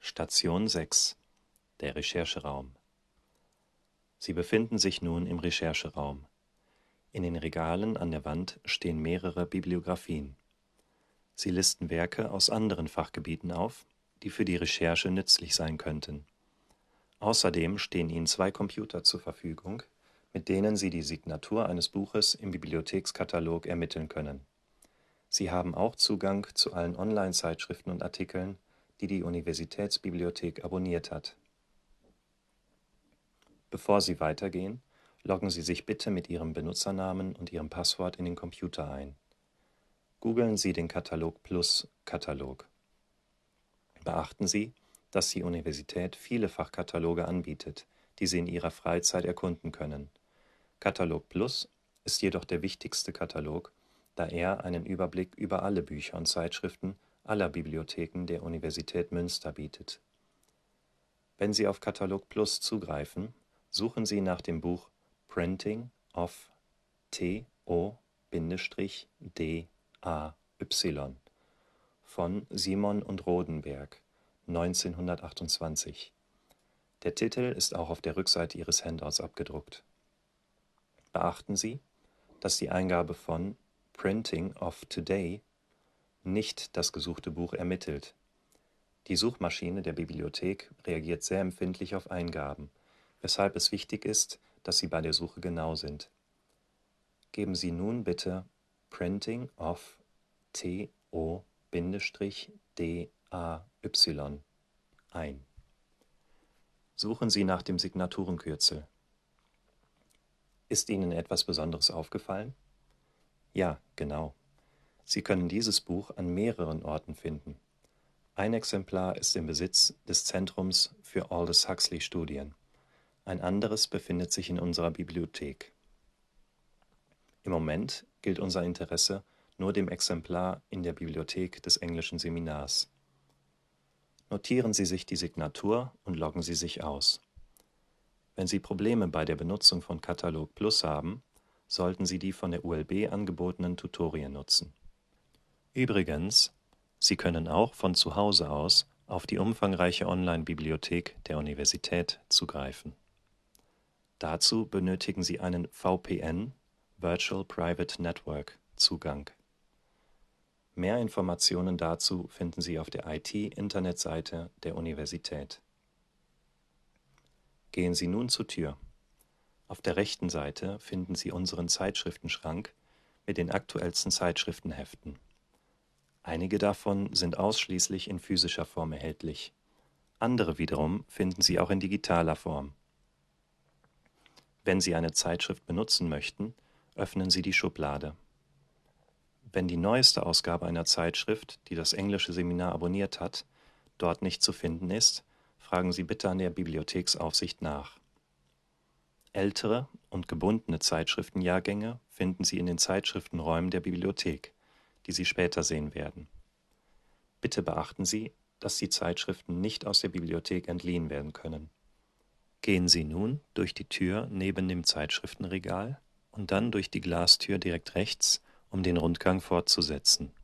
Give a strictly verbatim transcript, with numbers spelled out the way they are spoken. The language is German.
Station sechs. Der Rechercheraum. Sie befinden sich nun im Rechercheraum. In den Regalen an der Wand stehen mehrere Bibliographien. Sie listen Werke aus anderen Fachgebieten auf, die für die Recherche nützlich sein könnten. Außerdem stehen Ihnen zwei Computer zur Verfügung, mit denen Sie die Signatur eines Buches im Bibliothekskatalog ermitteln können. Sie haben auch Zugang zu allen Online-Zeitschriften und Artikeln, die die Universitätsbibliothek abonniert hat. Bevor Sie weitergehen, loggen Sie sich bitte mit Ihrem Benutzernamen und Ihrem Passwort in den Computer ein. Googeln Sie den Katalog Plus Katalog. Beachten Sie, dass die Universität viele Fachkataloge anbietet, die Sie in Ihrer Freizeit erkunden können. Katalog Plus ist jedoch der wichtigste Katalog, da er einen Überblick über alle Bücher und Zeitschriften aller Bibliotheken der Universität Münster bietet. Wenn Sie auf Katalog Plus zugreifen, suchen Sie nach dem Buch Printing of T O D A Y von Simon und Rodenberg, neunzehnhundertachtundzwanzig. Der Titel ist auch auf der Rückseite Ihres Handouts abgedruckt. Beachten Sie, dass die Eingabe von Printing of Today nicht das gesuchte Buch ermittelt. Die Suchmaschine der Bibliothek reagiert sehr empfindlich auf Eingaben, weshalb es wichtig ist, dass Sie bei der Suche genau sind. Geben Sie nun bitte Printing of T O D A Y ein. Suchen Sie nach dem Signaturenkürzel. Ist Ihnen etwas Besonderes aufgefallen? Ja, genau. Sie können dieses Buch an mehreren Orten finden. Ein Exemplar ist im Besitz des Zentrums für Aldous-Huxley-Studien. Ein anderes befindet sich in unserer Bibliothek. Im Moment gilt unser Interesse nur dem Exemplar in der Bibliothek des englischen Seminars. Notieren Sie sich die Signatur und loggen Sie sich aus. Wenn Sie Probleme bei der Benutzung von Katalog Plus haben, sollten Sie die von der U L B angebotenen Tutorien nutzen. Übrigens, Sie können auch von zu Hause aus auf die umfangreiche Online-Bibliothek der Universität zugreifen. Dazu benötigen Sie einen V P N, Virtual Private Network, Zugang. Mehr Informationen dazu finden Sie auf der I T-Internetseite der Universität. Gehen Sie nun zur Tür. Auf der rechten Seite finden Sie unseren Zeitschriftenschrank mit den aktuellsten Zeitschriftenheften. Einige davon sind ausschließlich in physischer Form erhältlich. Andere wiederum finden Sie auch in digitaler Form. Wenn Sie eine Zeitschrift benutzen möchten, öffnen Sie die Schublade. Wenn die neueste Ausgabe einer Zeitschrift, die das englische Seminar abonniert hat, dort nicht zu finden ist, fragen Sie bitte an der Bibliotheksaufsicht nach. Ältere und gebundene Zeitschriftenjahrgänge finden Sie in den Zeitschriftenräumen der Bibliothek, die Sie später sehen werden. Bitte beachten Sie, dass die Zeitschriften nicht aus der Bibliothek entliehen werden können. Gehen Sie nun durch die Tür neben dem Zeitschriftenregal und dann durch die Glastür direkt rechts, um den Rundgang fortzusetzen.